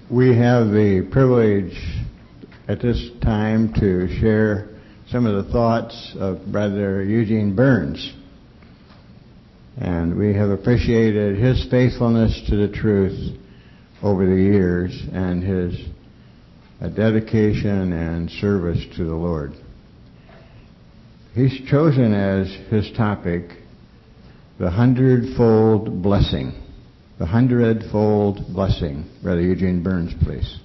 We have the privilege at this time to share some of the thoughts of Brother Eugene Burns. And we have appreciated his faithfulness to the truth over the years and his dedication and service to the Lord. He's chosen as his topic the hundredfold blessing. The hundredfold blessing. Brother Eugene Burns, please.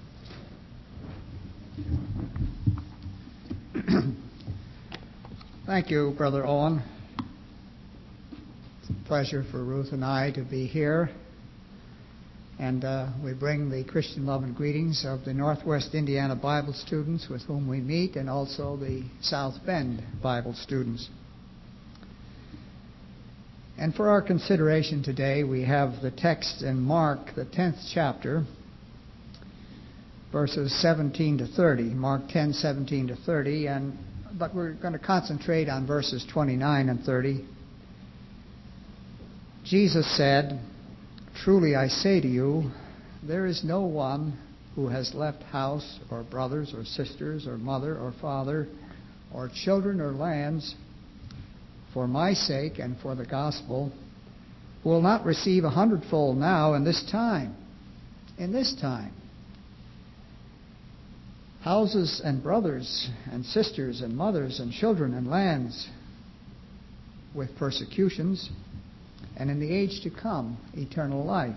Thank you, Brother Owen. It's a pleasure for Ruth and I to be here. And we bring the Christian love and greetings of the Northwest Indiana Bible students with whom we meet, and also the South Bend Bible students. And for our consideration today, we have the text in Mark, the 10th chapter, verses 17 to 30. Mark 10, 17 to 30. But we're going to concentrate on verses 29 and 30. Jesus said, "Truly I say to you, there is no one who has left house or brothers or sisters or mother or father or children or lands for my sake and for the gospel, who will not receive 100-fold now in this time." In this time. Houses and brothers and sisters and mothers and children and lands with persecutions, and in the age to come, eternal life.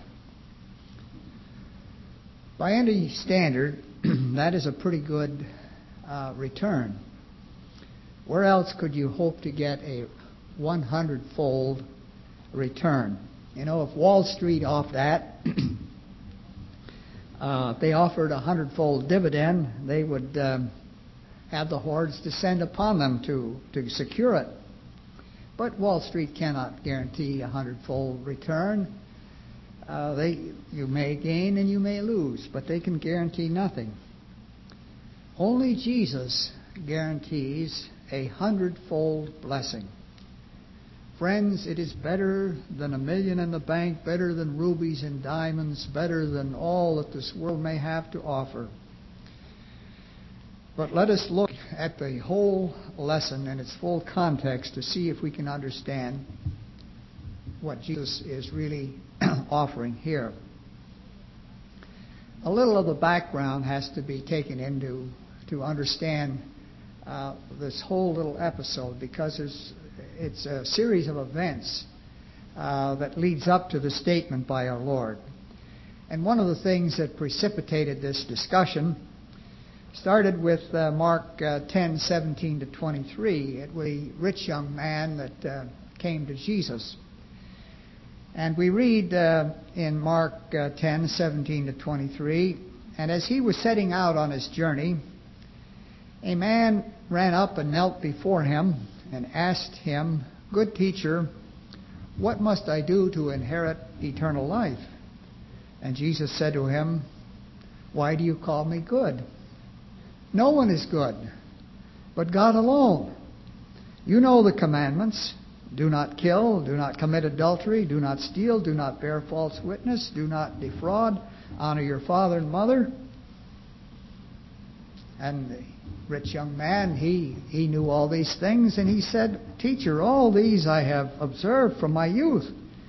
By any standard, that is a pretty good return. Where else could you hope to get a 100-fold return? You know, if Wall Street offered that, if they offered a 100-fold dividend, they would have the hordes descend upon them to secure it. But Wall Street cannot guarantee a 100-fold return. You may gain and you may lose, but they can guarantee nothing. Only Jesus guarantees a 100-fold blessing. Friends, it is better than $1 million in the bank, better than rubies and diamonds, better than all that this world may have to offer. But let us look at the whole lesson in its full context to see if we can understand what Jesus is really offering here. A little of the background has to be taken into to understand this whole little episode, because it's a series of events that leads up to the statement by our Lord. And one of the things that precipitated this discussion started with Mark 10, 17 to 23. It was a rich young man that came to Jesus. And we read in Mark 10, 17 to 23, "And as he was setting out on his journey, a man ran up and knelt before him and asked him, 'Good teacher, what must I do to inherit eternal life?' And Jesus said to him, 'Why do you call me good? No one is good but God alone. You know the commandments. Do not kill, do not commit adultery, do not steal, do not bear false witness, do not defraud, honor your father and mother.' And the rich young man, he knew all these things, and he said, 'Teacher, all these I have observed from my youth.'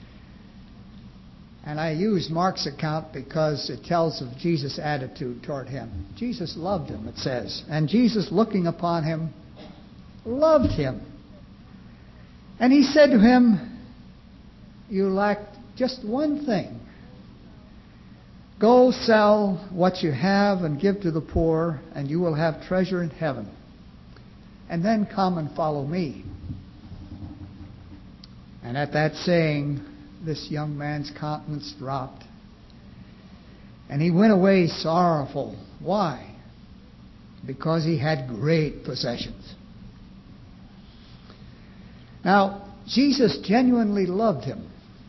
And I use Mark's account because it tells of Jesus' attitude toward him. Jesus loved him, it says. And Jesus, looking upon him, loved him. And he said to him, 'You lack just one thing. Go sell what you have and give to the poor, and you will have treasure in heaven. And then come and follow me.' And at that saying, this young man's countenance dropped, and he went away sorrowful. Why? Because he had great possessions." Now, Jesus genuinely loved him.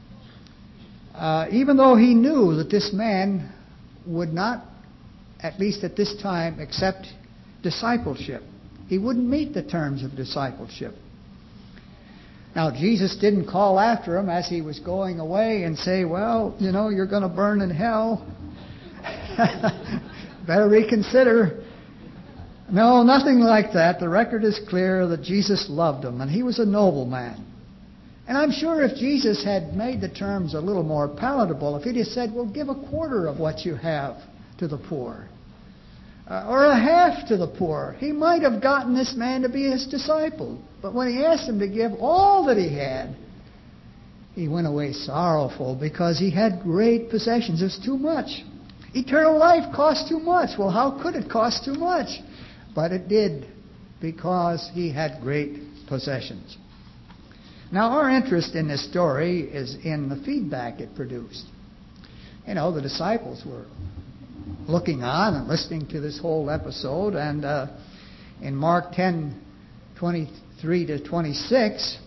Even though he knew that this man would not, at least at this time, accept discipleship. He wouldn't meet the terms of discipleship. Now, Jesus didn't call after him as he was going away and say, "Well, you know, you're going to burn in hell." Better reconsider. No, nothing like that. The record is clear that Jesus loved them, and he was a noble man. And I'm sure if Jesus had made the terms a little more palatable, if he'd have said, well, give a quarter of what you have to the poor, or a half to the poor, he might have gotten this man to be his disciple. But when he asked him to give all that he had, he went away sorrowful because he had great possessions. It was too much. Eternal life cost too much. Well, how could it cost too much? But it did, because he had great possessions. Now, our interest in this story is in the feedback it produced. You know, the disciples were looking on and listening to this whole episode. And in Mark 10:23 to 26,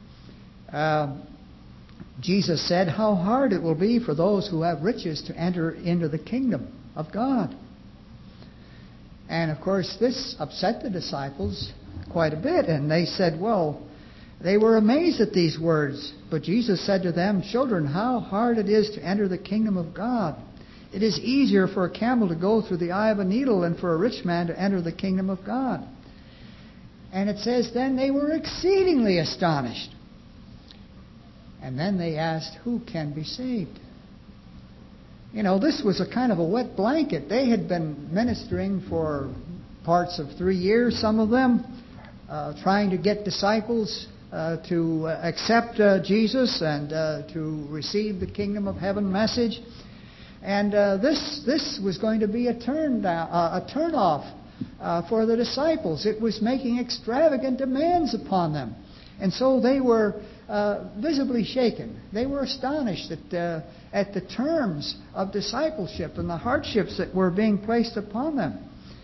Jesus said how hard it will be for those who have riches to enter into the kingdom of God. And of course, this upset the disciples quite a bit. And they said, well, they were amazed at these words. But Jesus said to them, children, how hard it is to enter the kingdom of God. It is easier for a camel to go through the eye of a needle than for a rich man to enter the kingdom of God. And it says, then they were exceedingly astonished. And then they asked, who can be saved? You know, this was a kind of a wet blanket. They had been ministering for parts of 3 years, some of them, trying to get disciples to accept Jesus and to receive the kingdom of heaven message. And this was going to be a turn-off for the disciples. It was making extravagant demands upon them. And so they were visibly shaken. They were astonished at the terms of discipleship and the hardships that were being placed upon them.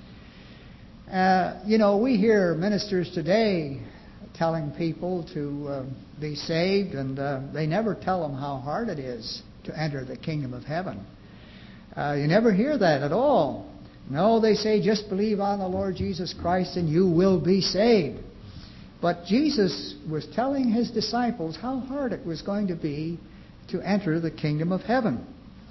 You know, we hear ministers today telling people to be saved, and they never tell them how hard it is to enter the kingdom of heaven. You never hear that at all. No, they say, just believe on the Lord Jesus Christ and you will be saved. But Jesus was telling his disciples how hard it was going to be to enter the kingdom of heaven.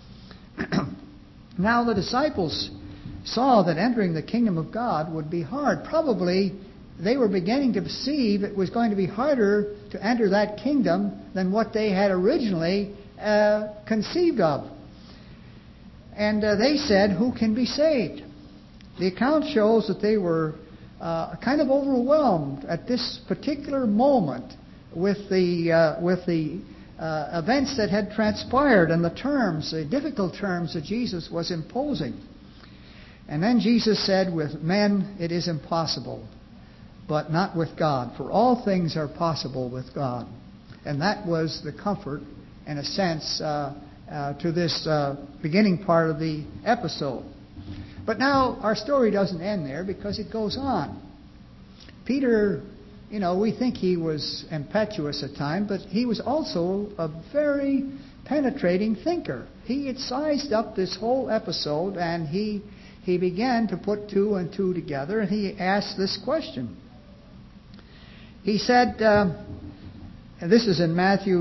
Now the disciples saw that entering the kingdom of God would be hard. Probably they were beginning to perceive it was going to be harder to enter that kingdom than what they had originally conceived of. And they said, who can be saved? The account shows that they were kind of overwhelmed at this particular moment with the events that had transpired and the difficult terms that Jesus was imposing. And then Jesus said, with men it is impossible, but not with God, for all things are possible with God. And that was the comfort, in a sense, to this beginning part of the episode. But now our story doesn't end there, because it goes on. Peter, you know, we think he was impetuous at times, but he was also a very penetrating thinker. He had sized up this whole episode, and he began to put two and two together, and he asked this question. He said, and this is in Matthew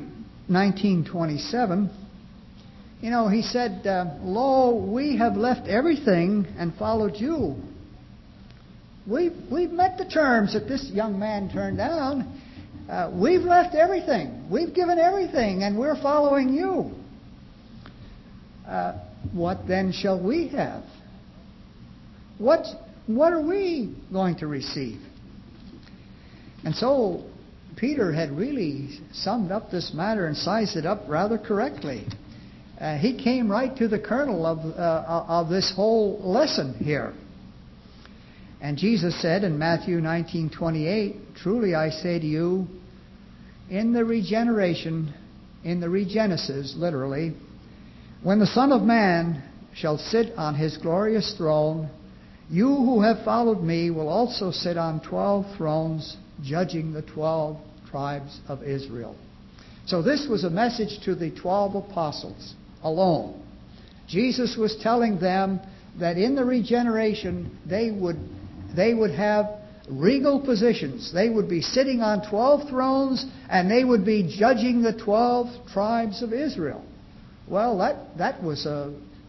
19:27. You know, he said, lo, we have left everything and followed you. We've met the terms that this young man turned down. We've left everything. We've given everything, and we're following you. What then shall we have? What are we going to receive? And so Peter had really summed up this matter and sized it up rather correctly. He came right to the kernel of this whole lesson here. And Jesus said in Matthew 19:28, truly I say to you, in the regenesis, literally, when the Son of Man shall sit on his glorious throne, you who have followed me will also sit on 12 thrones, judging the 12 tribes of Israel. So this was a message to the 12 apostles alone. Jesus was telling them that in the regeneration they would have regal positions. They would be sitting on 12 thrones, and they would be judging the 12 tribes of Israel. Well, that was a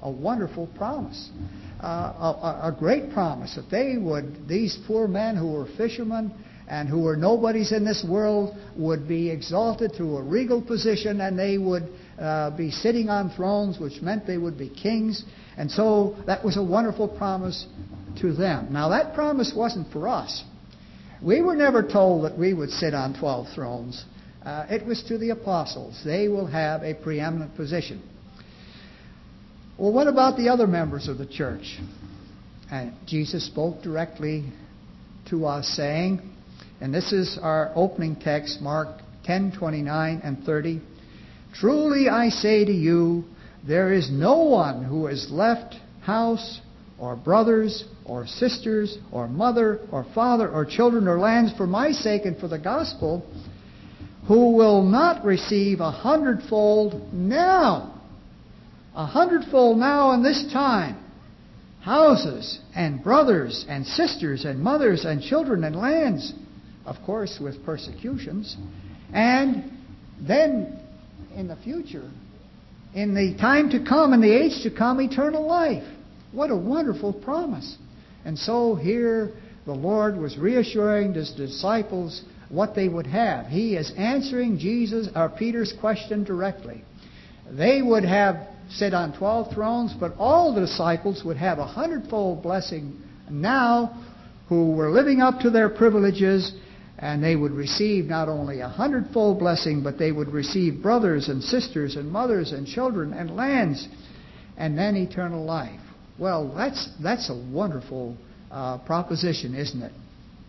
a wonderful promise, a great promise that these poor men who were fishermen and who were nobodies in this world would be exalted to a regal position, and they would be sitting on thrones, which meant they would be kings. And so that was a wonderful promise to them. Now that promise wasn't for us. We were never told that we would sit on 12 thrones. It was to the apostles. They will have a preeminent position. Well, what about the other members of the church? And Jesus spoke directly to us, saying, and this is our opening text, Mark 10:29 and 30. Truly I say to you, there is no one who has left house or brothers or sisters or mother or father or children or lands for my sake and for the gospel, who will not receive 100-fold now. 100-fold now in this time. Houses and brothers and sisters and mothers and children and lands, of course with persecutions. And then in the future, in the time to come, in the age to come, eternal life. What a wonderful promise. And so here the Lord was reassuring His disciples what they would have. He is answering Peter's question directly. They would have sit on 12 thrones, but all the disciples would have 100-fold blessing now, who were living up to their privileges, and they would receive not only 100-fold blessing, but they would receive brothers and sisters and mothers and children and lands, and then eternal life. Well, that's a wonderful proposition, isn't it?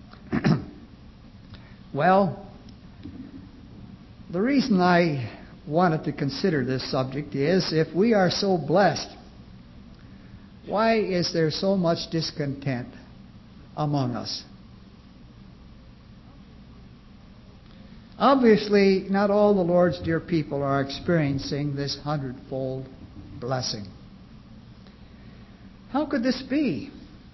Well, the reason I wanted to consider this subject is, if we are so blessed, why is there so much discontent among us? Obviously, not all the Lord's dear people are experiencing this 100-fold blessing. How could this be?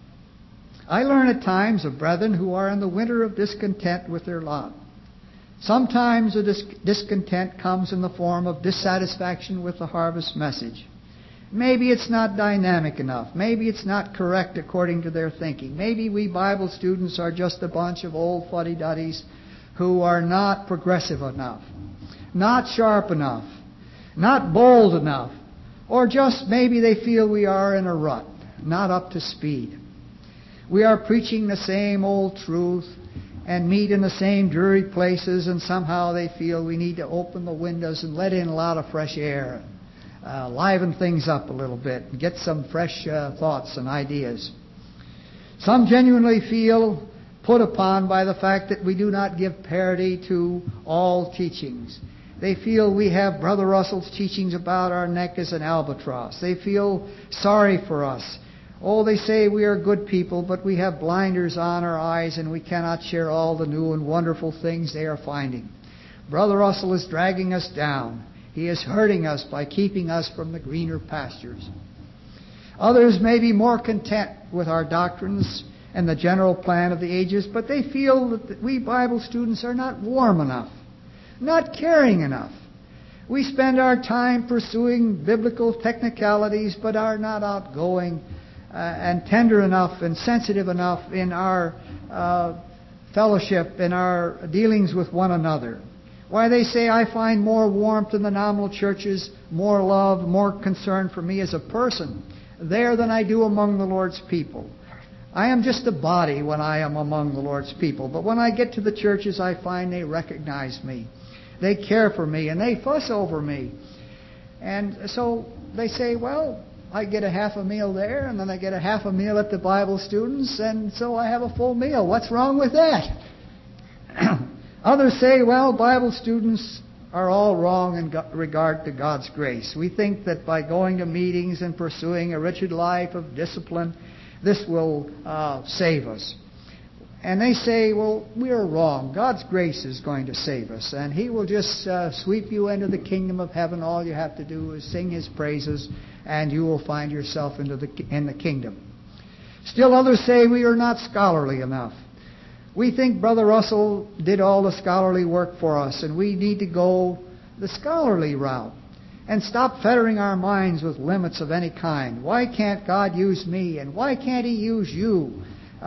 I learn at times of brethren who are in the winter of discontent with their lot. Sometimes the discontent comes in the form of dissatisfaction with the harvest message. Maybe it's not dynamic enough. Maybe it's not correct according to their thinking. Maybe we Bible students are just a bunch of old fuddy-duddies who are not progressive enough, not sharp enough, not bold enough, or just maybe they feel we are in a rut, not up to speed. We are preaching the same old truth and meet in the same dreary places, and somehow they feel we need to open the windows and let in a lot of fresh air, liven things up a little bit, and get some fresh thoughts and ideas. Some genuinely feel put upon by the fact that we do not give parity to all teachings. They feel we have Brother Russell's teachings about our neck as an albatross. They feel sorry for us. Oh, they say we are good people, but we have blinders on our eyes and we cannot share all the new and wonderful things they are finding. Brother Russell is dragging us down. He is hurting us by keeping us from the greener pastures. Others may be more content with our doctrines and the general plan of the ages, but they feel that we Bible students are not warm enough, not caring enough. We spend our time pursuing biblical technicalities, but are not outgoing and tender enough and sensitive enough in our fellowship, in our dealings with one another. Why, they say, I find more warmth in the nominal churches, more love, more concern for me as a person there than I do among the Lord's people. I am just a body when I am among the Lord's people, but when I get to the churches, I find they recognize me. They care for me, and they fuss over me. And so they say, well, I get a half a meal there, and then I get a half a meal at the Bible students, and so I have a full meal. What's wrong with that? Others say, well, Bible students are all wrong in regard to God's grace. We think that by going to meetings and pursuing a rigid life of discipline, this will save us. And they say, well, we are wrong. God's grace is going to save us, and He will just sweep you into the kingdom of heaven. All you have to do is sing His praises, and you will find yourself in the kingdom. Still others say we are not scholarly enough. We think Brother Russell did all the scholarly work for us, and we need to go the scholarly route. and stop fettering our minds with limits of any kind. Why can't God use me? And why can't He use you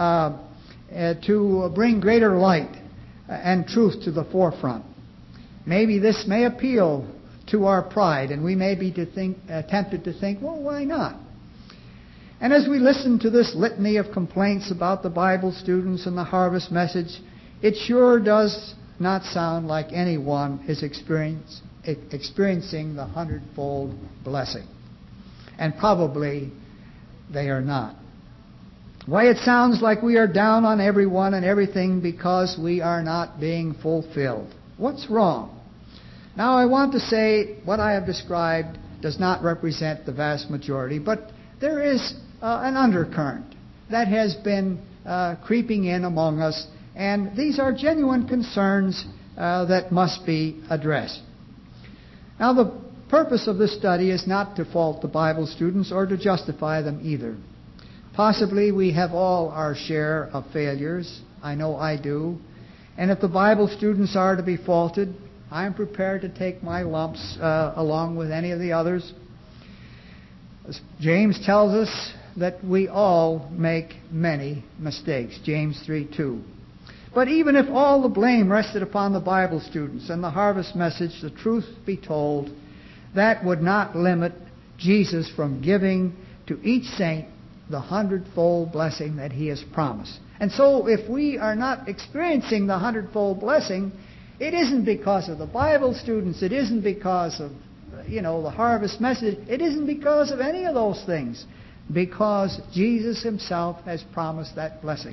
to bring greater light and truth to the forefront? Maybe this may appeal to our pride, and we may be tempted to think, well, why not? And as we listen to this litany of complaints about the Bible students and the harvest message, it sure does not sound like anyone is experiencing the 100-fold blessing. And probably they are not. Why, it sounds like we are down on everyone and everything because we are not being fulfilled. What's wrong? Now, I want to say what I have described does not represent the vast majority, but there is an undercurrent that has been creeping in among us, and these are genuine concerns that must be addressed. Now, the purpose of this study is not to fault the Bible students or to justify them either. Possibly we have all our share of failures. I know I do. And if the Bible students are to be faulted, I am prepared to take my lumps along with any of the others. As James tells us that we all make many mistakes. James 3:2. But even if all the blame rested upon the Bible students and the harvest message, the truth be told, that would not limit Jesus from giving to each saint the 100-fold blessing that He has promised. And so if we are not experiencing the 100-fold blessing, it isn't because of the Bible students. It isn't because of, the harvest message. It isn't because of any of those things. Because Jesus Himself has promised that blessing.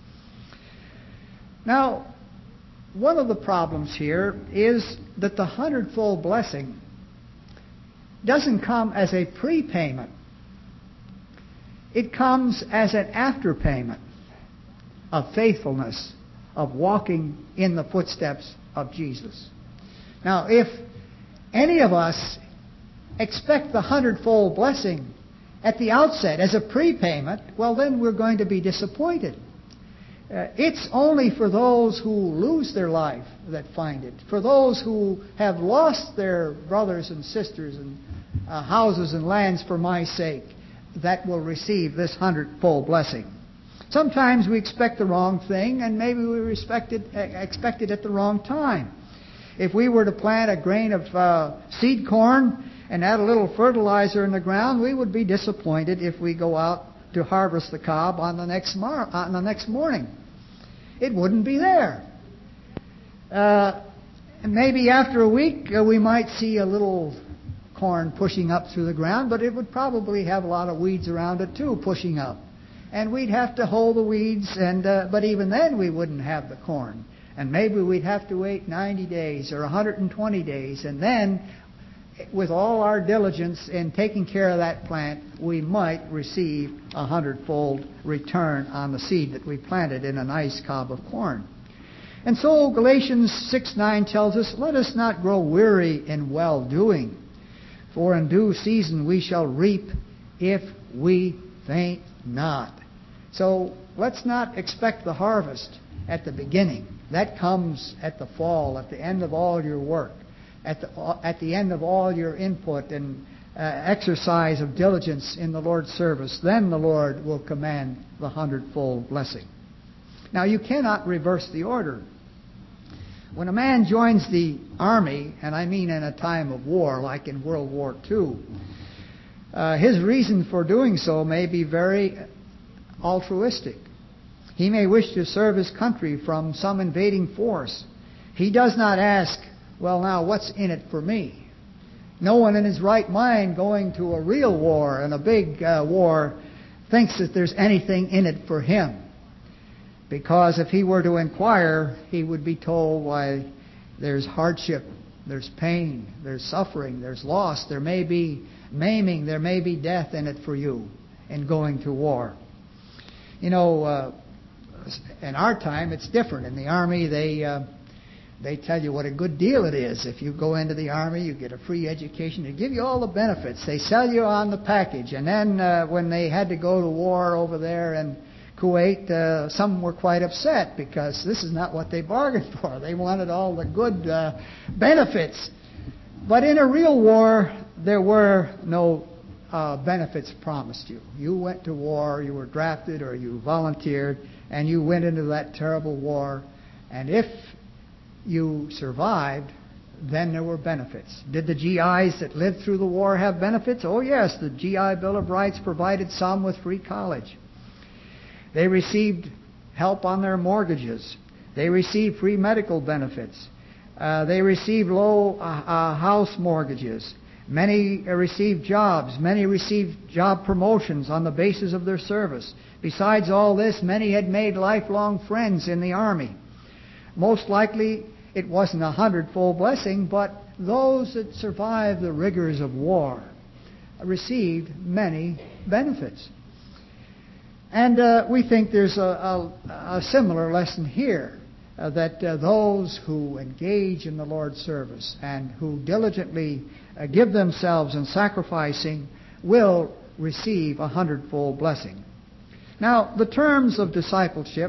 Now, one of the problems here is that the 100-fold blessing doesn't come as a prepayment. It comes as an afterpayment of faithfulness, of walking in the footsteps of Jesus. Now, if any of us expect the 100-fold blessing at the outset as a prepayment, well, then we're going to be disappointed. It's only for those who lose their life that find it. For those who have lost their brothers and sisters and houses and lands for my sake, that will receive this 100-fold blessing. Sometimes we expect the wrong thing, and maybe we expect it at the wrong time. If we were to plant a grain of seed corn and add a little fertilizer in the ground, we would be disappointed if we go out to harvest the cob on the next morning. It wouldn't be there. Maybe after a week we might see a little corn pushing up through the ground, but it would probably have a lot of weeds around it too, pushing up. And we'd have to hoe the weeds, but even then we wouldn't have the corn. And maybe we'd have to wait 90 days or 120 days, and then with all our diligence in taking care of that plant, we might receive a 100-fold return on the seed that we planted in a nice cob of corn. And so Galatians 6:9 tells us, let us not grow weary in well-doing, for in due season we shall reap if we faint not. So let's not expect the harvest at the beginning. That comes at the fall, at the end of all your work. At the end of all your input and exercise of diligence in the Lord's service, then the Lord will command the 100-fold blessing. Now, you cannot reverse the order. When a man joins the army, and I mean in a time of war, like in World War II, his reason for doing so may be very altruistic. He may wish to serve his country from some invading force. He does not ask, well, now, what's in it for me? No one in his right mind going to a real war and a big war thinks that there's anything in it for him. Because if he were to inquire, he would be told, why, there's hardship, there's pain, there's suffering, there's loss, there may be maiming, there may be death in it for you in going to war. In our time, it's different. In the Army, they tell you what a good deal it is. If you go into the Army, you get a free education. They give you all the benefits. They sell you on the package. And then when they had to go to war over there in Kuwait, some were quite upset because this is not what they bargained for. They wanted all the good benefits. But in a real war, there were no benefits promised you. You went to war, you were drafted or you volunteered, and you went into that terrible war. And if you survived, then there were benefits. Did the GIs that lived through the war have benefits? Oh yes, the GI Bill of Rights provided some with free college. They received help on their mortgages. They received free medical benefits. They received low house mortgages. Many received jobs. Many received job promotions on the basis of their service. Besides all this, many had made lifelong friends in the army. Most likely, it wasn't a hundredfold blessing, but those that survived the rigors of war received many benefits. And we think there's a similar lesson here, that those who engage in the Lord's service and who diligently give themselves in sacrificing will receive a hundredfold blessing. Now, the terms of discipleship,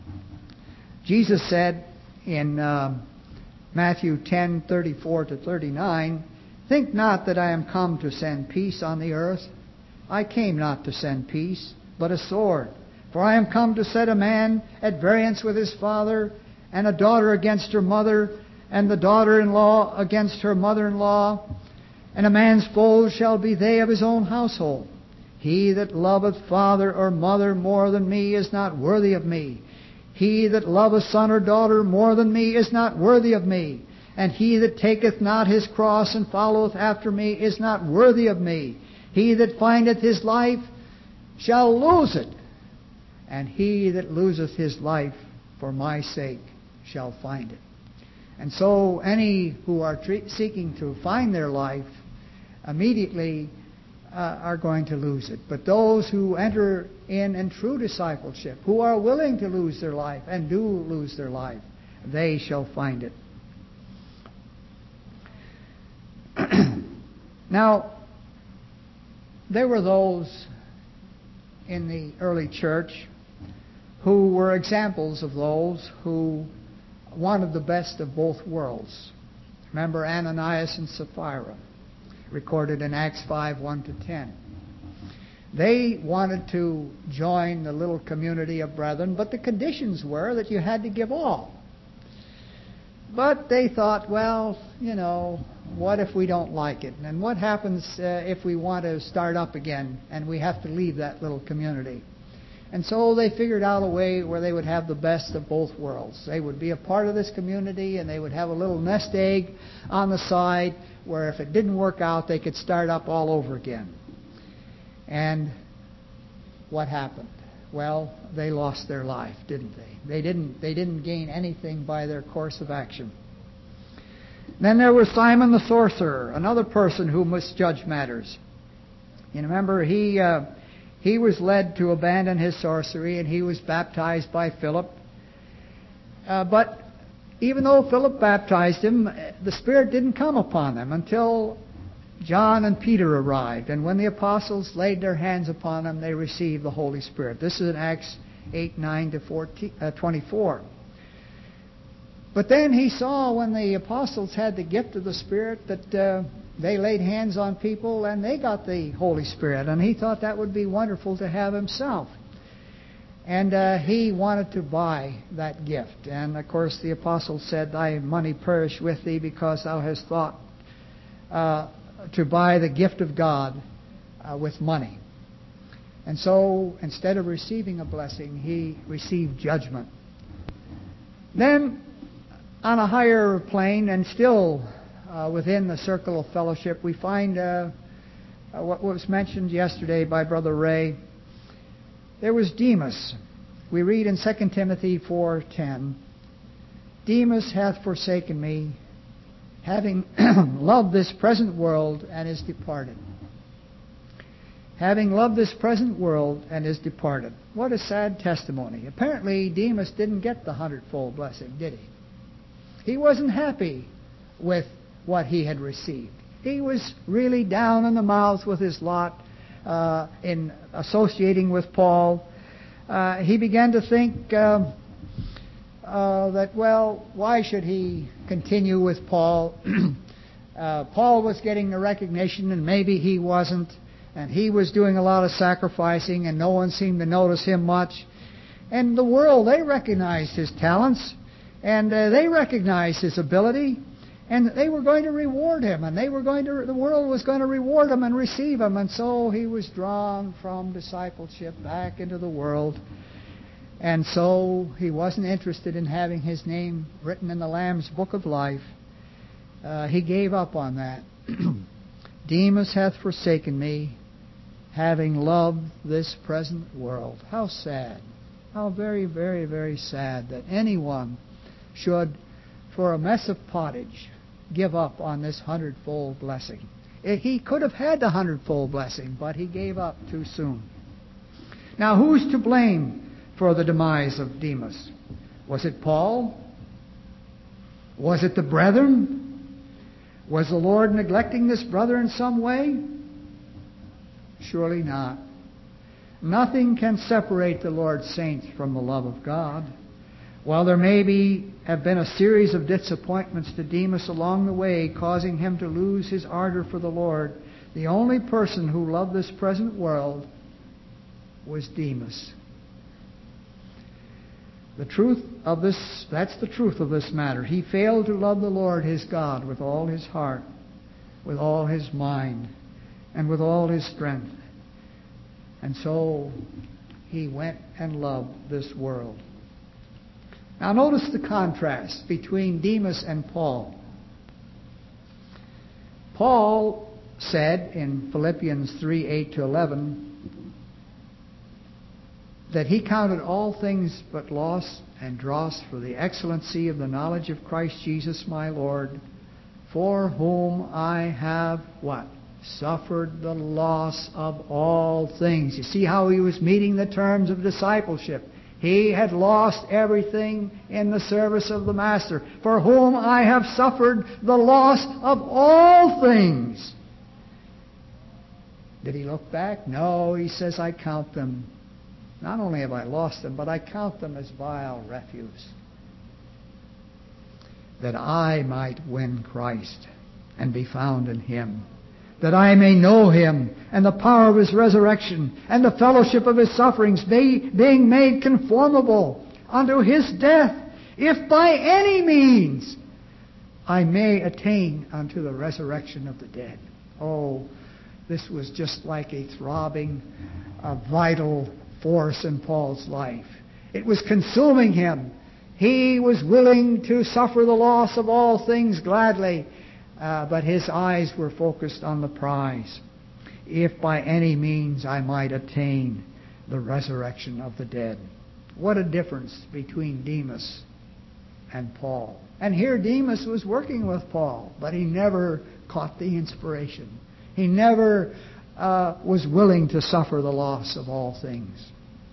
Jesus said in Matthew 10:34-39, "Think not that I am come to send peace on the earth. I came not to send peace, but a sword. For I am come to set a man at variance with his father, and a daughter against her mother, and the daughter-in-law against her mother-in-law. And a man's foes shall be they of his own household. He that loveth father or mother more than me is not worthy of me. He that loveth son or daughter more than me is not worthy of me. And he that taketh not his cross and followeth after me is not worthy of me. He that findeth his life shall lose it. And he that loseth his life for my sake shall find it." And so any who are seeking to find their life immediately are going to lose it. But those who enter in true discipleship, who are willing to lose their life and do lose their life, they shall find it. Now, there were those in the early church who were examples of those who wanted the best of both worlds. Remember Ananias and Sapphira, recorded in Acts 5:1-10. They wanted to join the little community of brethren, but the conditions were that you had to give all. But they thought, well, what if we don't like it? And what happens if we want to start up again and we have to leave that little community? And so they figured out a way where they would have the best of both worlds. They would be a part of this community, and they would have a little nest egg on the side where if it didn't work out, they could start up all over again. And what happened? Well, they lost their life, didn't they? They didn't gain anything by their course of action. Then there was Simon the sorcerer, another person who misjudged matters. You remember, he was led to abandon his sorcery, and he was baptized by Philip. But even though Philip baptized him, the Spirit didn't come upon them until John and Peter arrived. And when the apostles laid their hands upon them, they received the Holy Spirit. This is in Acts 8:9-24. But then he saw when the apostles had the gift of the Spirit that they laid hands on people and they got the Holy Spirit. And he thought that would be wonderful to have himself. And he wanted to buy that gift. And of course the apostles said, "Thy money perish with thee, because thou hast thought to buy the gift of God with money." And so instead of receiving a blessing, he received judgment. Then on a higher plane, and still within the circle of fellowship, we find what was mentioned yesterday by Brother Ray. There was Demas. We read in 2 Timothy 4:10, "Demas hath forsaken me, having loved this present world, and is departed." Having loved this present world and is departed. What a sad testimony. Apparently Demas didn't get the hundredfold blessing, did he? He wasn't happy with what he had received. He was really down in the mouth with his lot in associating with Paul. He began to think that, well, why should he continue with Paul? Paul was getting the recognition and maybe he wasn't. And he was doing a lot of sacrificing and no one seemed to notice him much. And the world, they recognized his talents and they recognized his ability. And they were going to reward him, and the world was going to reward him and receive him. And so he was drawn from discipleship back into the world. And so he wasn't interested in having his name written in the Lamb's Book of Life. He gave up on that. Demas hath forsaken me, having loved this present world. How sad. How very, very, very sad that anyone should, for a mess of pottage, give up on this 100-fold blessing. He could have had the 100-fold blessing, but he gave up too soon. Now, who's to blame for the demise of Demas? Was it Paul? Was it the brethren? Was the Lord neglecting this brother in some way? Surely not. Nothing can separate the Lord's saints from the love of God. While there have been a series of disappointments to Demas along the way, causing him to lose his ardor for the Lord, the only person who loved this present world was Demas. That's the truth of this matter. He failed to love the Lord his God with all his heart, with all his mind, and with all his strength. And so he went and loved this world. Now notice the contrast between Demas and Paul. Paul said in Philippians 3:8-11 that he counted all things but loss and dross for the excellency of the knowledge of Christ Jesus my Lord, for whom I have what? Suffered the loss of all things. You see how he was meeting the terms of discipleship. He had lost everything in the service of the Master, for whom I have suffered the loss of all things. Did he look back? No, he says, I count them. Not only have I lost them, but I count them as vile refuse, that I might win Christ and be found in Him, that I may know Him and the power of His resurrection and the fellowship of His sufferings, being made conformable unto His death, if by any means I may attain unto the resurrection of the dead. Oh, this was just like a throbbing, a vital force in Paul's life. It was consuming him. He was willing to suffer the loss of all things gladly, but his eyes were focused on the prize. If by any means I might attain the resurrection of the dead. What a difference between Demas and Paul. And here Demas was working with Paul, but he never caught the inspiration. He never was willing to suffer the loss of all things.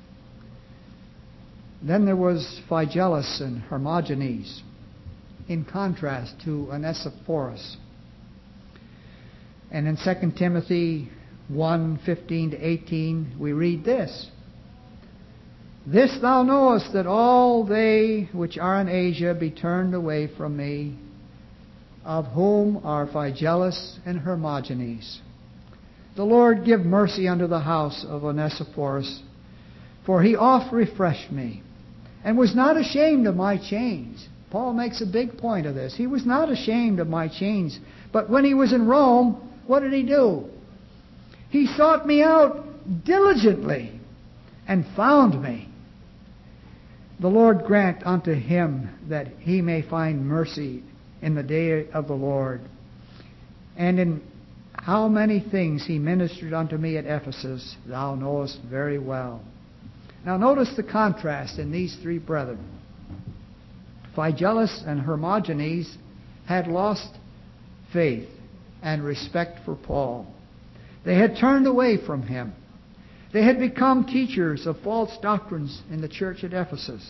Then there was Phygelus and Hermogenes, in contrast to Onesiphorus. And in 2 Timothy 1:15-18, we read this. This thou knowest, that all they which are in Asia be turned away from me, of whom are Phygelus and Hermogenes. The Lord give mercy unto the house of Onesiphorus, for he oft refreshed me, and was not ashamed of my chains. Paul makes a big point of this. He was not ashamed of my chains. But when he was in Rome, what did he do? He sought me out diligently and found me. The Lord grant unto him that he may find mercy in the day of the Lord. And in how many things he ministered unto me at Ephesus, thou knowest very well. Now notice the contrast in these three brethren. Phygelus and Hermogenes had lost faith and respect for Paul. They had turned away from him. They had become teachers of false doctrines in the church at Ephesus.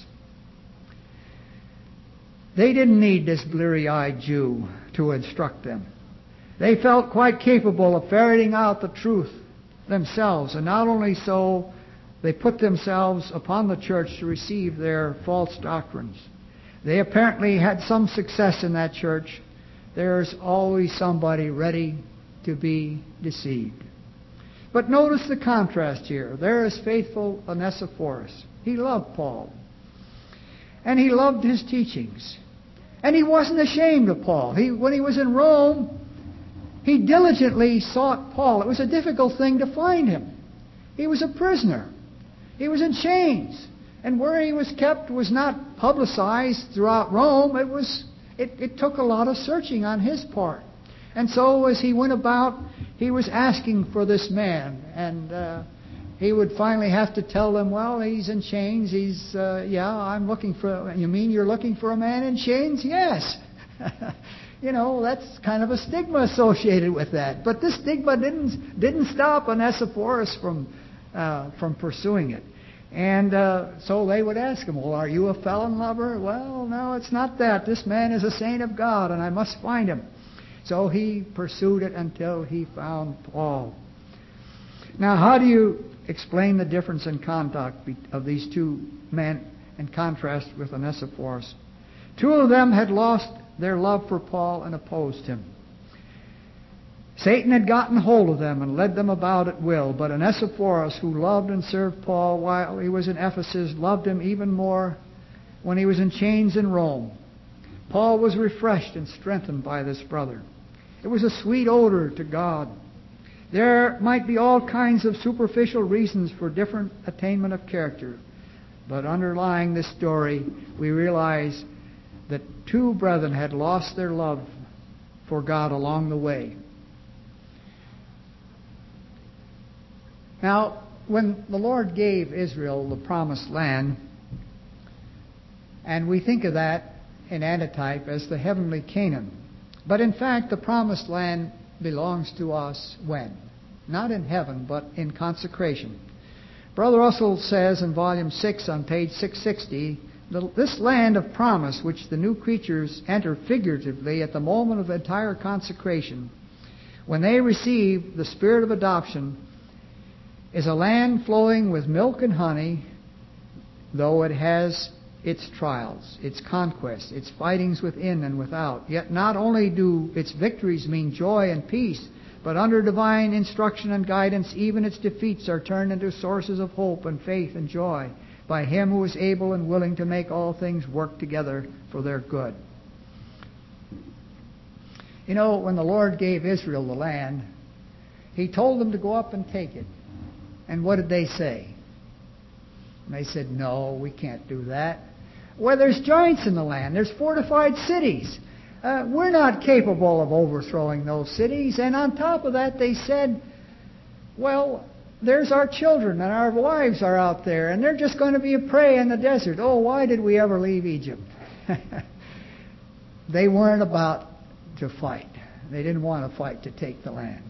They didn't need this bleary-eyed Jew to instruct them. They felt quite capable of ferreting out the truth themselves. And not only so, they put themselves upon the church to receive their false doctrines. They apparently had some success in that church, there's always somebody ready to be deceived. But notice the contrast here. There is faithful Onesiphorus. He loved Paul. And he loved his teachings. And he wasn't ashamed of Paul. When he was in Rome, he diligently sought Paul. It was a difficult thing to find him. He was a prisoner. He was in chains. And where he was kept was not publicized throughout Rome. It took a lot of searching on his part. And so as he went about, he was asking for this man. And he would finally have to tell them, well, he's in chains. I'm looking for... You mean you're looking for a man in chains? Yes. That's kind of a stigma associated with that. But this stigma didn't stop Onesiphorus from pursuing it. And so they would ask him, well, are you a felon lover? Well, no, it's not that. This man is a saint of God, and I must find him. So he pursued it until he found Paul. Now, how do you explain the difference in conduct of these two men in contrast with Onesiphorus? Two of them had lost their love for Paul and opposed him. Satan had gotten hold of them and led them about at will, but Onesiphorus, who loved and served Paul while he was in Ephesus, loved him even more when he was in chains in Rome. Paul was refreshed and strengthened by this brother. It was a sweet odor to God. There might be all kinds of superficial reasons for different attainment of character, but underlying this story, we realize that two brethren had lost their love for God along the way. Now, when the Lord gave Israel the promised land, and we think of that in antitype as the heavenly Canaan, but in fact the promised land belongs to us when? Not in heaven, but in consecration. Brother Russell says in volume 6 on page 660, this land of promise which the new creatures enter figuratively at the moment of entire consecration, when they receive the spirit of adoption, is a land flowing with milk and honey, though it has its trials, its conquests, its fightings within and without. Yet not only do its victories mean joy and peace, but under divine instruction and guidance, even its defeats are turned into sources of hope and faith and joy by Him who is able and willing to make all things work together for their good. You know, when the Lord gave Israel the land, He told them to go up and take it. And what did they say? And they said, no, we can't do that. Well, there's giants in the land. There's fortified cities. We're not capable of overthrowing those cities. And on top of that, they said, well, there's our children and our wives are out there, and they're just going to be a prey in the desert. Oh, why did we ever leave Egypt? They weren't about to fight. They didn't want to fight to take the land.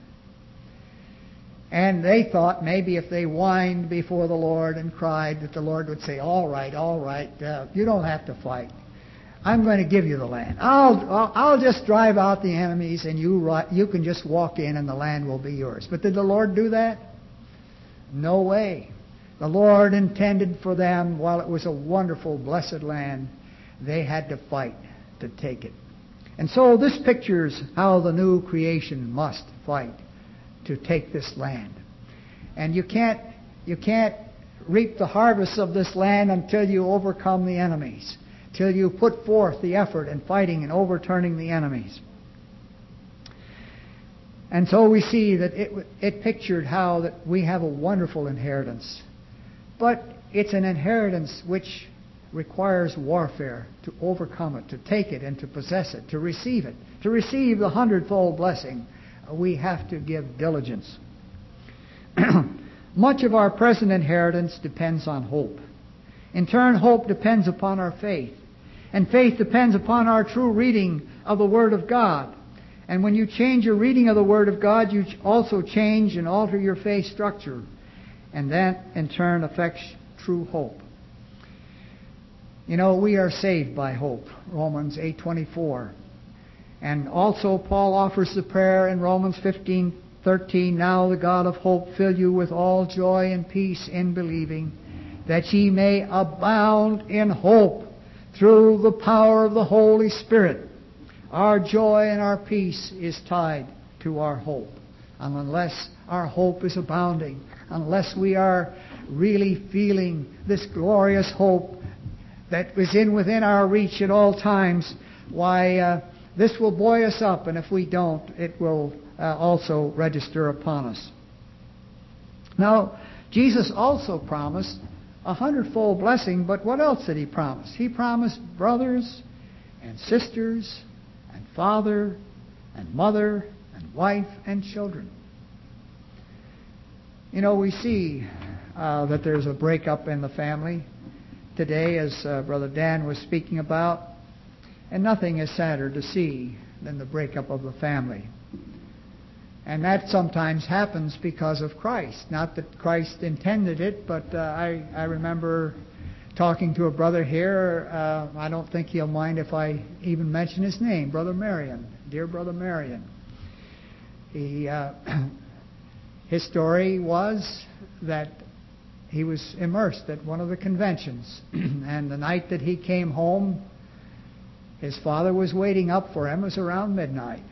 And they thought maybe if they whined before the Lord and cried, that the Lord would say, all right, you don't have to fight. I'm going to give you the land. I'll just drive out the enemies, and you can just walk in and the land will be yours. But did the Lord do that? No way. The Lord intended for them, while it was a wonderful, blessed land, they had to fight to take it. And so this pictures how the new creation must fight to take this land. And you can't reap the harvest of this land until you overcome the enemies, till you put forth the effort in fighting and overturning the enemies. And so we see that it pictured how that we have a wonderful inheritance. But it's an inheritance which requires warfare to overcome it, to take it and to possess it, to receive it. To receive the 100-fold blessing, we have to give diligence. Much of our present inheritance depends on hope. In turn, hope depends upon our faith. And faith depends upon our true reading of the Word of God. And when you change your reading of the Word of God, you also change and alter your faith structure. And that, in turn, affects true hope. You know, we are saved by hope. Romans 8:24. And also Paul offers the prayer in Romans 15:13, now the God of hope fill you with all joy and peace in believing, that ye may abound in hope through the power of the Holy Spirit. Our joy and our peace is tied to our hope. And unless our hope is abounding, unless we are really feeling this glorious hope that is within our reach at all times, why, this will buoy us up, and if we don't, it will also register upon us. Now, Jesus also promised 100-fold blessing, but what else did He promise? He promised brothers and sisters and father and mother and wife and children. You know, we see that there's a breakup in the family today, as Brother Dan was speaking about, and nothing is sadder to see than the breakup of the family. And that sometimes happens because of Christ. Not that Christ intended it, but I remember talking to a brother here. I don't think he'll mind if I even mention his name, Brother Marion, dear Brother Marion. His story was that he was immersed at one of the conventions. And the night that he came home, his father was waiting up for him. It was around midnight.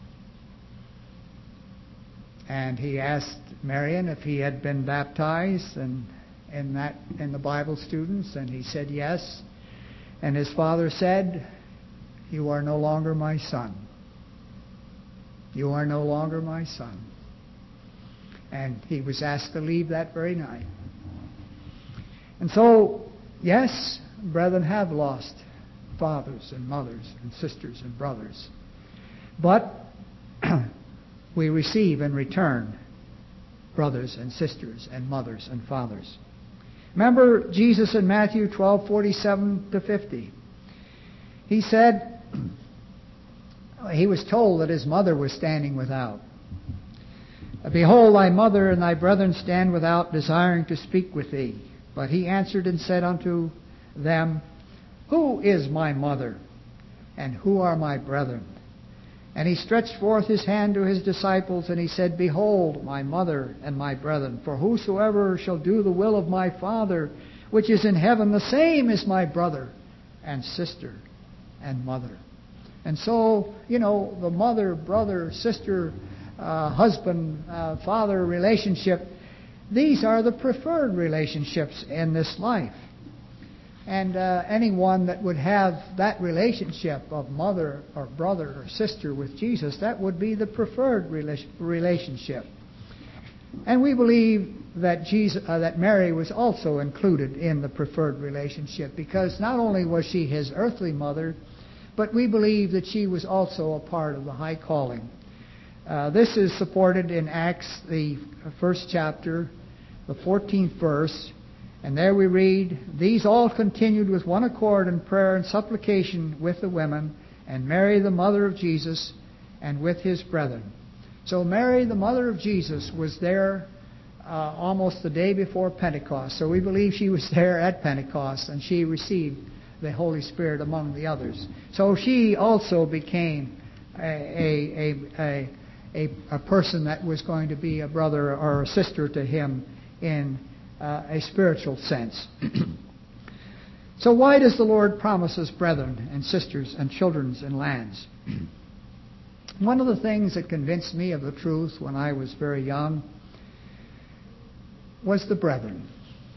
And he asked Marion if he had been baptized in the Bible students, and he said yes. And his father said, "You are no longer my son. You are no longer my son." And he was asked to leave that very night. And so, yes, brethren have lost fathers and mothers and sisters and brothers. But we receive in return brothers and sisters and mothers and fathers. Remember Jesus in Matthew 12:47-50. He said, he was told that his mother was standing without. "Behold, thy mother and thy brethren stand without, desiring to speak with thee. But he answered and said unto them, Who is my mother, and who are my brethren? And he stretched forth his hand to his disciples, and he said, Behold, my mother and my brethren. For whosoever shall do the will of my Father, which is in heaven, the same is my brother and sister and mother." And so, you know, the mother, brother, sister, husband, father relationship, these are the preferred relationships in this life. And anyone that would have that relationship of mother or brother or sister with Jesus, that would be the preferred relationship. And we believe that that Mary was also included in the preferred relationship, because not only was she his earthly mother, but we believe that she was also a part of the high calling. This is supported in Acts, the first chapter, the 14th verse. And there we read, "These all continued with one accord in prayer and supplication with the women, and Mary the mother of Jesus, and with his brethren." So Mary, the mother of Jesus, was there almost the day before Pentecost. So we believe she was there at Pentecost, and she received the Holy Spirit among the others. So she also became a person that was going to be a brother or a sister to him in a spiritual sense. So why does the Lord promise us brethren and sisters and children and lands? One of the things that convinced me of the truth when I was very young was the brethren.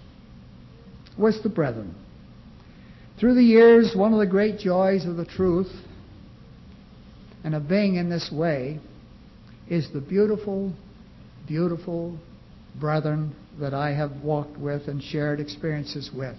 Through the years, one of the great joys of the truth and of being in this way is the beautiful, beautiful brethren that I have walked with and shared experiences with.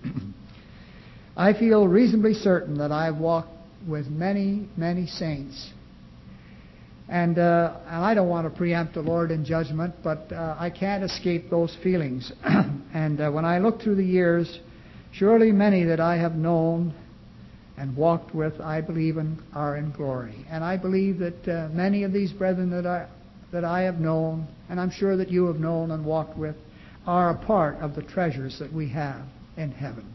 I feel reasonably certain that I've walked with many, many saints. And I don't want to preempt the Lord in judgment, but I can't escape those feelings. And when I look through the years, surely many that I have known and walked with, I believe are in glory. And I believe that many of these brethren that I have known, and I'm sure that you have known and walked with, are a part of the treasures that we have in heaven.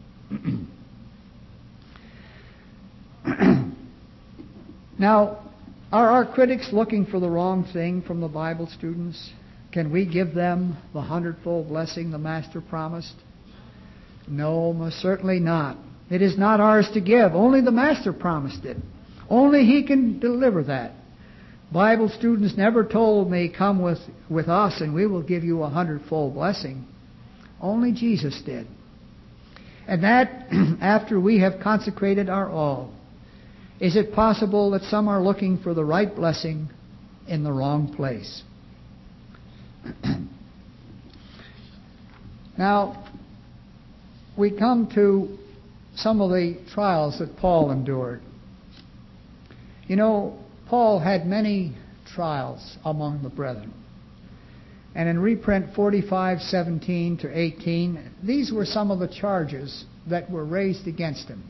Now, are our critics looking for the wrong thing from the Bible students? Can we give them the 100-fold blessing the Master promised? No, most certainly not. It is not ours to give. Only the Master promised it. Only He can deliver that. Bible students never told me, come with us and we will give you 100-fold blessing. Only Jesus did. And that after we have consecrated our all. Is it possible that some are looking for the right blessing in the wrong place? Now, we come to some of the trials that Paul endured. You know, Paul had many trials among the brethren. And in reprint 45:17 to 18, these were some of the charges that were raised against him.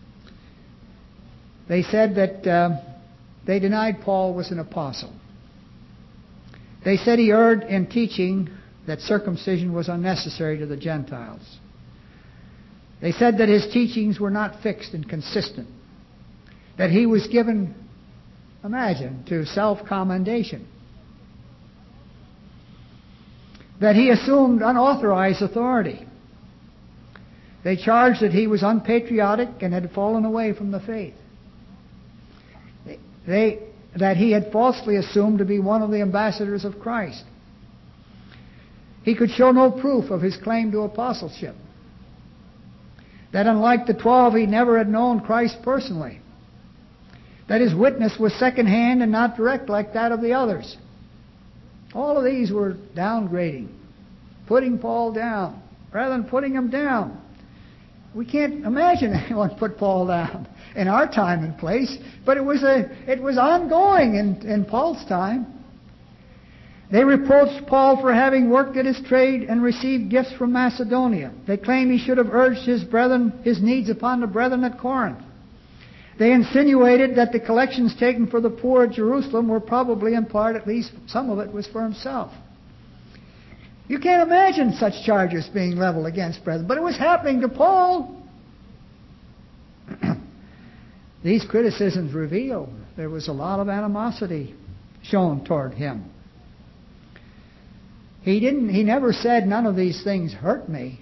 They said that they denied Paul was an apostle. They said he erred in teaching that circumcision was unnecessary to the Gentiles. They said that his teachings were not fixed and consistent. That he was given, imagine, to self-commendation. That he assumed unauthorized authority. They charged that he was unpatriotic and had fallen away from the faith. That he had falsely assumed to be one of the ambassadors of Christ. He could show no proof of his claim to apostleship. That unlike the 12, he never had known Christ personally. That his witness was second-hand and not direct like that of the others. All of these were downgrading, putting Paul down, rather than putting him down. We can't imagine anyone put Paul down in our time and place, but it was ongoing in Paul's time. They reproached Paul for having worked at his trade and received gifts from Macedonia. They claimed he should have urged his needs upon the brethren at Corinth. They insinuated that the collections taken for the poor at Jerusalem were probably in part, at least some of it, was for himself. You can't imagine such charges being leveled against brethren, but it was happening to Paul. These criticisms reveal there was a lot of animosity shown toward him. He never said none of these things hurt me.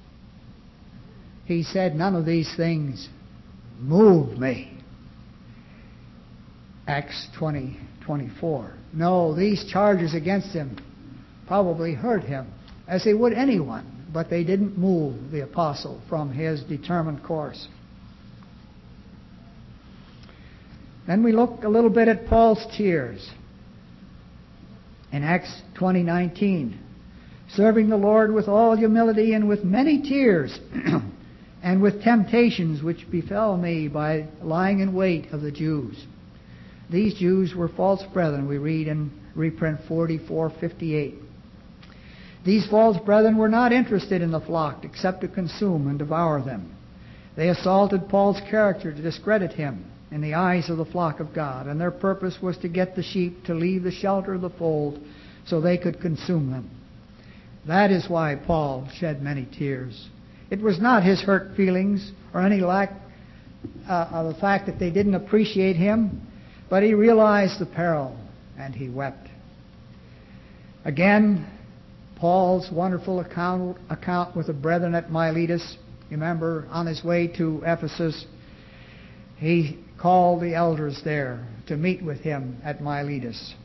He said none of these things move me. Acts 20:24. No, these charges against him probably hurt him, as they would anyone, but they didn't move the apostle from his determined course. Then we look a little bit at Paul's tears. In Acts 20:19, serving the Lord with all humility and with many tears, and with temptations which befell me by lying in wait of the Jews. These Jews were false brethren, we read in reprint 44:58. These false brethren were not interested in the flock except to consume and devour them. They assaulted Paul's character to discredit him in the eyes of the flock of God, and their purpose was to get the sheep to leave the shelter of the fold so they could consume them. That is why Paul shed many tears. It was not his hurt feelings or any lack of the fact that they didn't appreciate him, but he realized the peril and he wept. Again, Paul's wonderful account with the brethren at Miletus. Remember, on his way to Ephesus, he called the elders there to meet with him at Miletus.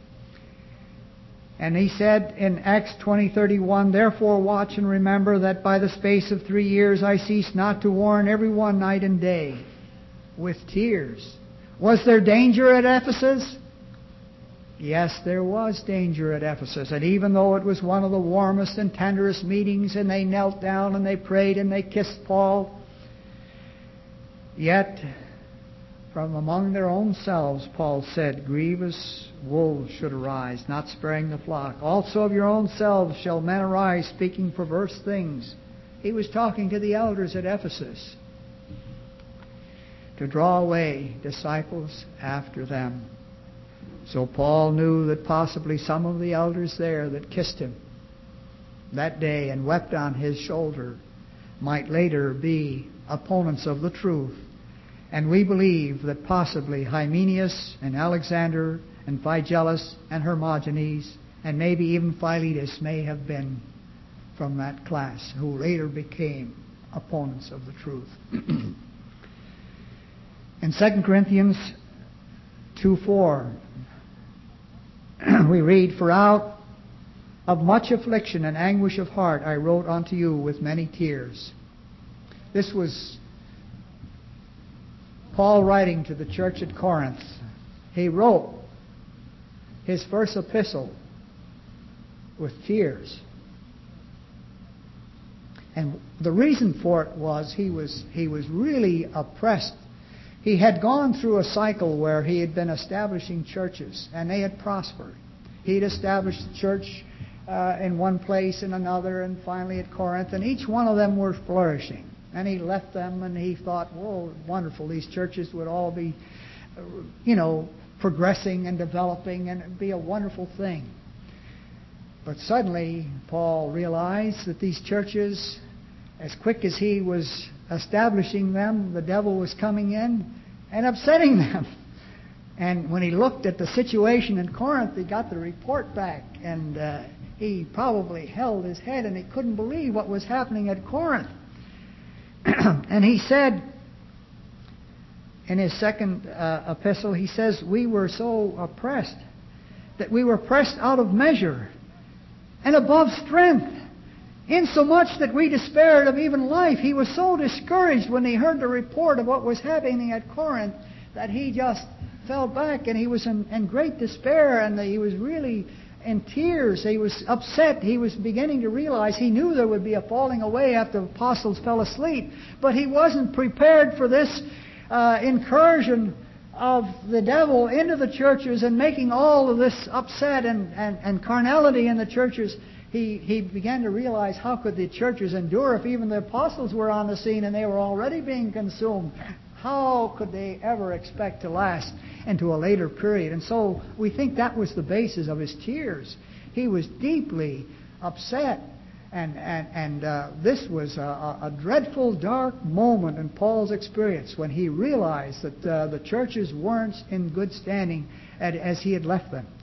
And he said in Acts 20:31, "Therefore watch and remember that by the space of 3 years I cease not to warn every one night and day with tears." Was there danger at Ephesus? Yes, there was danger at Ephesus. And even though it was one of the warmest and tenderest meetings, and they knelt down and they prayed and they kissed Paul, yet from among their own selves, Paul said, grievous wolves should arise, not sparing the flock. Also of your own selves shall men arise, speaking perverse things. He was talking to the elders at Ephesus to draw away disciples after them. So Paul knew that possibly some of the elders there that kissed him that day and wept on his shoulder might later be opponents of the truth. And we believe that possibly Hymenaeus and Alexander and Phygellus and Hermogenes and maybe even Philetus may have been from that class who later became opponents of the truth. In 2 Corinthians 2:4, we read, "For out of much affliction and anguish of heart I wrote unto you with many tears." This was Paul writing to the church at Corinth. He wrote his first epistle with tears. And the reason for it was he was really oppressed. He had gone through a cycle where he had been establishing churches, and they had prospered. He had established a church in one place and another, and finally at Corinth, and each one of them were flourishing. And he left them, and he thought, "Whoa, wonderful! These churches would all be, progressing and developing, and it'd be a wonderful thing." But suddenly, Paul realized that these churches, as quick as he was establishing them, the devil was coming in and upsetting them. And when he looked at the situation in Corinth, he got the report back, and he probably held his head, and he couldn't believe what was happening at Corinth. And he said, in his second epistle, he says, "We were so oppressed that we were pressed out of measure and above strength, insomuch that we despaired of even life." He was so discouraged when he heard the report of what was happening at Corinth that he just fell back, and he was in great despair, and he was really in tears. He was upset. He was beginning to realize he knew there would be a falling away after the apostles fell asleep, but he wasn't prepared for this incursion of the devil into the churches and making all of this upset and carnality in the churches. He began to realize, how could the churches endure if even the apostles were on the scene and they were already being consumed? How could they ever expect to last into a later period? And so we think that was the basis of his tears. He was deeply upset. And this was a dreadful, dark moment in Paul's experience when he realized that the churches weren't in good standing as he had left them.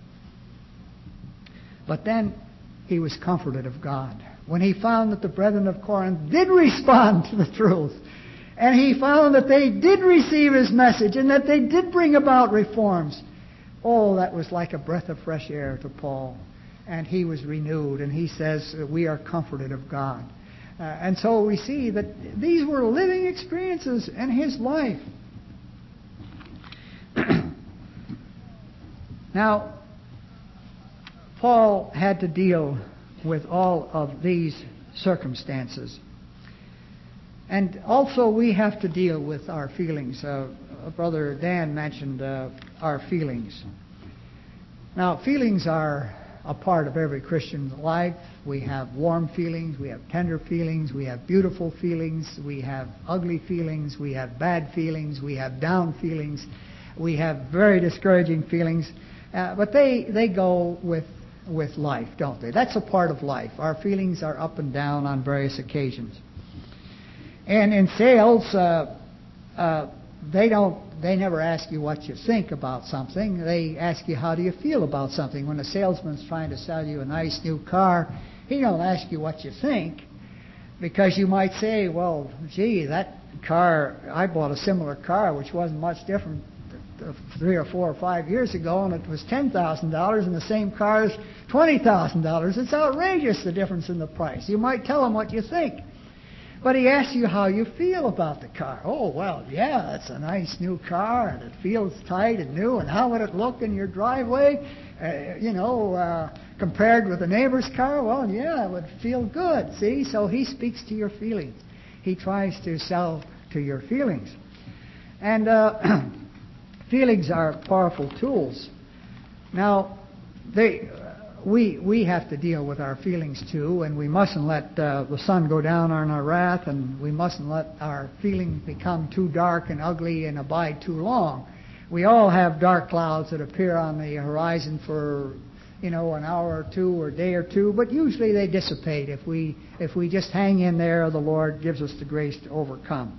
But then he was comforted of God when he found that the brethren of Corinth did respond to the truth. And he found that they did receive his message and that they did bring about reforms. Oh, that was like a breath of fresh air to Paul. And he was renewed, and he says, "We are comforted of God." And so we see that these were living experiences in his life. Now, Paul had to deal with all of these circumstances. And also we have to deal with our feelings. Brother Dan mentioned our feelings. Now, feelings are a part of every Christian's life. We have warm feelings, we have tender feelings, we have beautiful feelings, we have ugly feelings, we have bad feelings, we have down feelings, we have very discouraging feelings. But they go with life, don't they? That's a part of life. Our feelings are up and down on various occasions. And in sales, they never ask you what you think about something. They ask you, how do you feel about something? When a salesman's trying to sell you a nice new car, he don't ask you what you think, because you might say, "Well, gee, that car, I bought a similar car which wasn't much different 3 or 4 or 5 years ago, and it was $10,000, and the same car is $20,000. It's outrageous, the difference in the price." You might tell him what you think. But he asks you how you feel about the car. "Oh, well, yeah, it's a nice new car, and it feels tight and new, and how would it look in your driveway? Compared with the neighbor's car? Well, yeah, it would feel good." See? So he speaks to your feelings. He tries to sell to your feelings. And feelings are powerful tools. Now, we have to deal with our feelings too, and we mustn't let the sun go down on our wrath, and we mustn't let our feelings become too dark and ugly and abide too long. We all have dark clouds that appear on the horizon for an hour or two or a day or two, but usually they dissipate if we just hang in there. The Lord gives us the grace to overcome.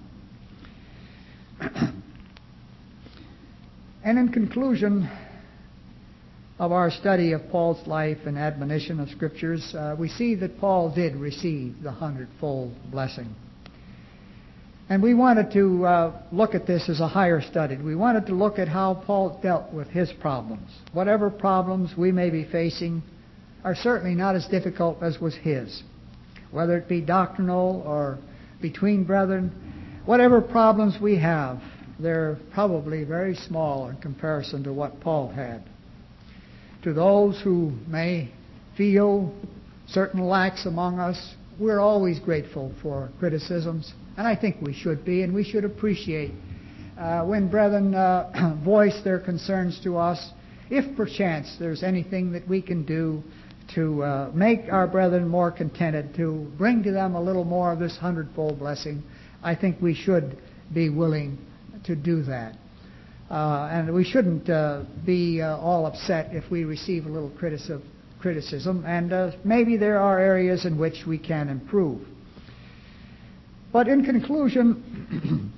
And in conclusion of our study of Paul's life and admonition of Scriptures, we see that Paul did receive the 100-fold blessing. And we wanted to look at this as a higher study. We wanted to look at how Paul dealt with his problems. Whatever problems we may be facing are certainly not as difficult as was his. Whether it be doctrinal or between brethren, whatever problems we have, they're probably very small in comparison to what Paul had. To those who may feel certain lacks among us, we're always grateful for criticisms, and I think we should be, and we should appreciate when brethren voice their concerns to us, if perchance there's anything that we can do to make our brethren more contented, to bring to them a little more of this hundredfold blessing. I think we should be willing to do that. And we shouldn't be all upset if we receive a little criticism, and maybe there are areas in which we can improve. But in conclusion,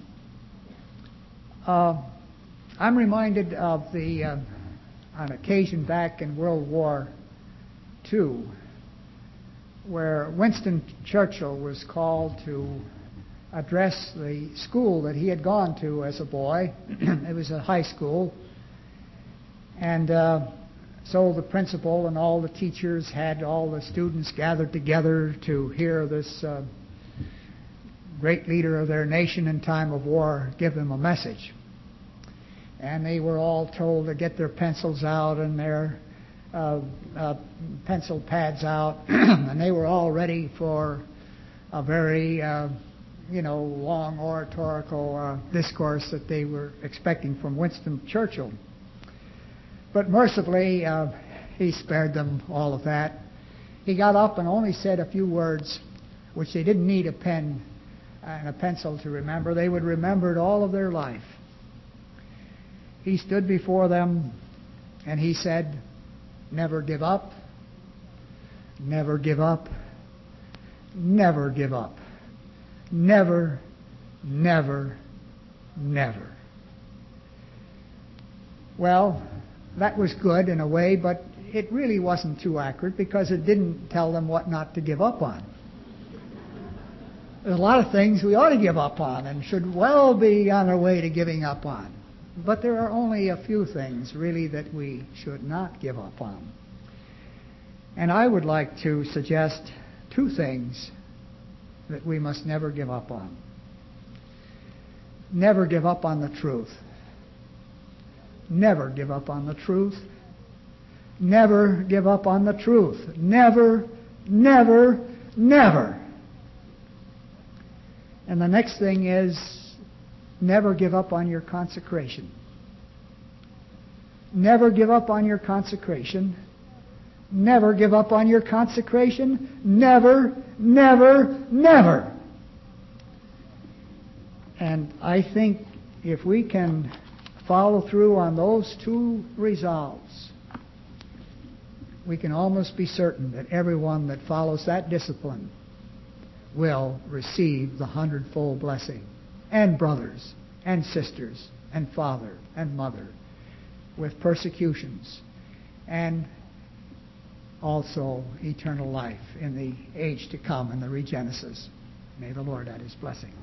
I'm reminded of an occasion back in World War II where Winston Churchill was called to address the school that he had gone to as a boy. It was a high school. And so the principal and all the teachers had all the students gathered together to hear this great leader of their nation in time of war give them a message. And they were all told to get their pencils out and their pencil pads out, and they were all ready for a very long oratorical discourse that they were expecting from Winston Churchill. But mercifully, he spared them all of that. He got up and only said a few words, which they didn't need a pen and a pencil to remember. They would remember it all of their life. He stood before them and he said, "Never give up, never give up, never give up. Never, never, never." Well, that was good in a way, but it really wasn't too accurate because it didn't tell them what not to give up on. There's a lot of things we ought to give up on and should well be on our way to giving up on. But there are only a few things really that we should not give up on. And I would like to suggest two things that we must never give up on. Never give up on the truth. Never give up on the truth. Never give up on the truth. Never, never, never. And the next thing is never give up on your consecration. Never give up on your consecration. Never give up on your consecration. Never, never, never. And I think if we can follow through on those two resolves, we can almost be certain that everyone that follows that discipline will receive the hundredfold blessing, and brothers and sisters and father and mother, with persecutions, and also eternal life in the age to come in the regenesis. May the Lord add His blessing.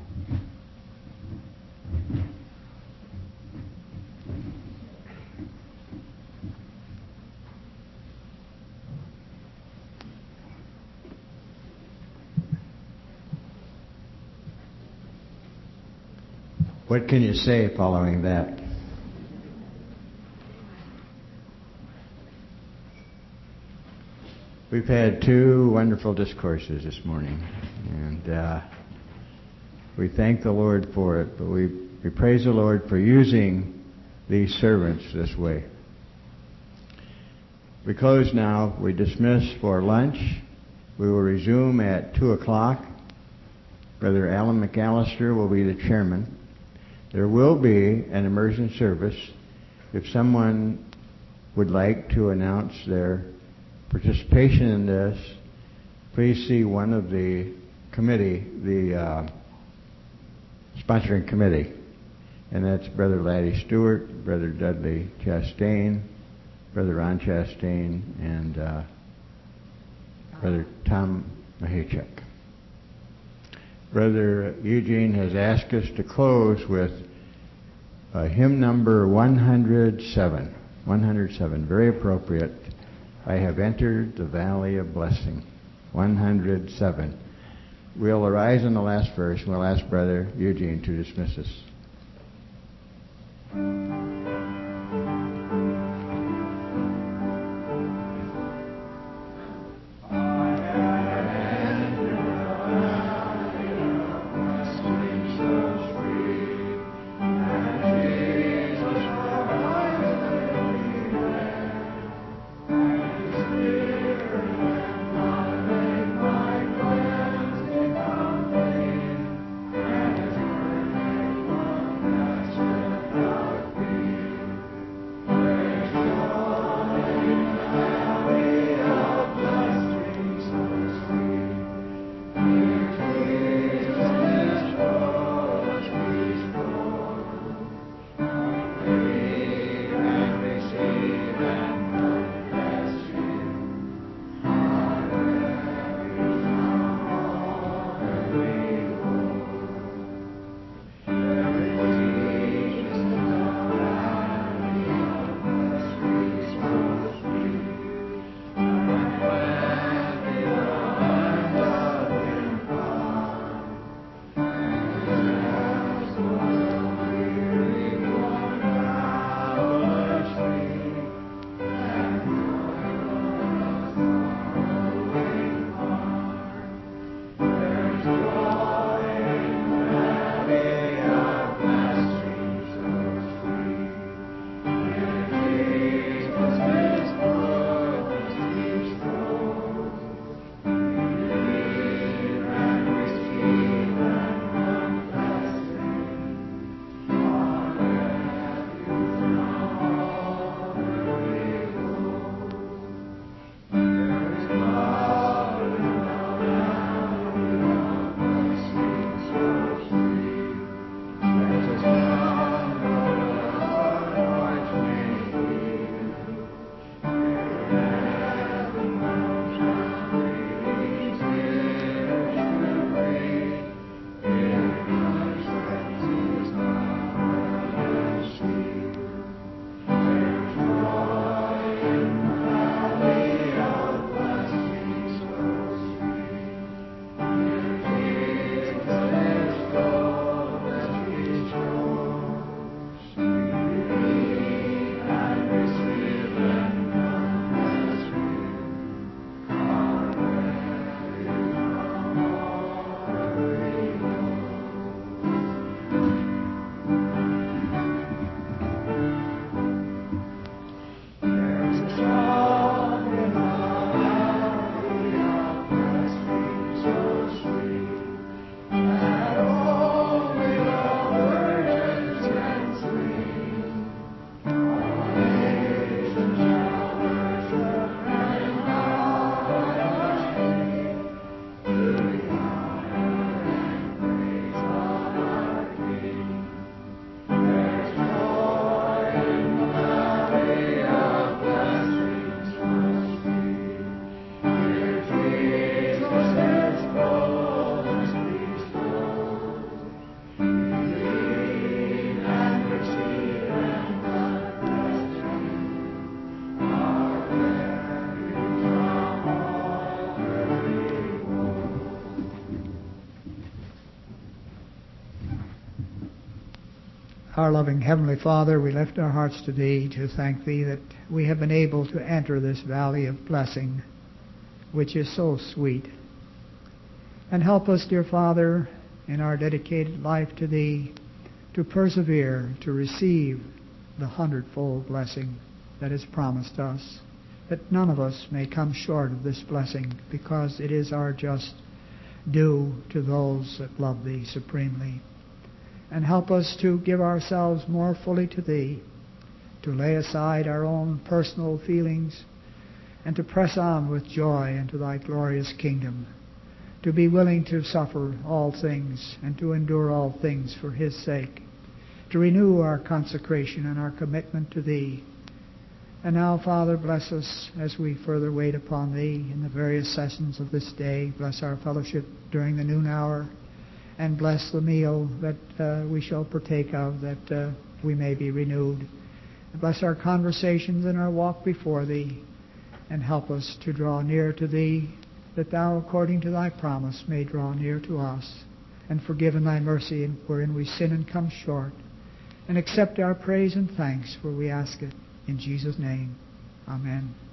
What can you say following that? We've had two wonderful discourses this morning, and we thank the Lord for it, but we praise the Lord for using these servants this way. We close now. We dismiss for lunch. We will resume at 2 o'clock. Brother Alan McAllister will be the chairman. There will be an immersion service. If someone would like to announce their participation in this, please see one of the committee, the sponsoring committee. And that's Brother Laddie Stewart, Brother Dudley Chastain, Brother Ron Chastain, and Brother Tom Mahachuk. Brother Eugene has asked us to close with hymn number 107. 107, very appropriate. I have entered the valley of blessing. 107. We'll arise in the last verse, and we'll ask Brother Eugene to dismiss us. Our loving Heavenly Father, we lift our hearts to Thee to thank Thee that we have been able to enter this valley of blessing, which is so sweet. And help us, dear Father, in our dedicated life to Thee, to persevere, to receive the 100-fold blessing that is promised us, that none of us may come short of this blessing, because it is our just due to those that love Thee supremely. And help us to give ourselves more fully to Thee, to lay aside our own personal feelings, and to press on with joy into Thy glorious kingdom, to be willing to suffer all things and to endure all things for His sake, to renew our consecration and our commitment to Thee. And now, Father, bless us as we further wait upon Thee in the various sessions of this day. Bless our fellowship during the noon hour. and bless the meal that we shall partake of, that we may be renewed. And bless our conversations and our walk before Thee, and help us to draw near to Thee, that Thou, according to Thy promise, may draw near to us, and forgive in Thy mercy wherein we sin and come short, and accept our praise and thanks, for we ask it in Jesus' name. Amen.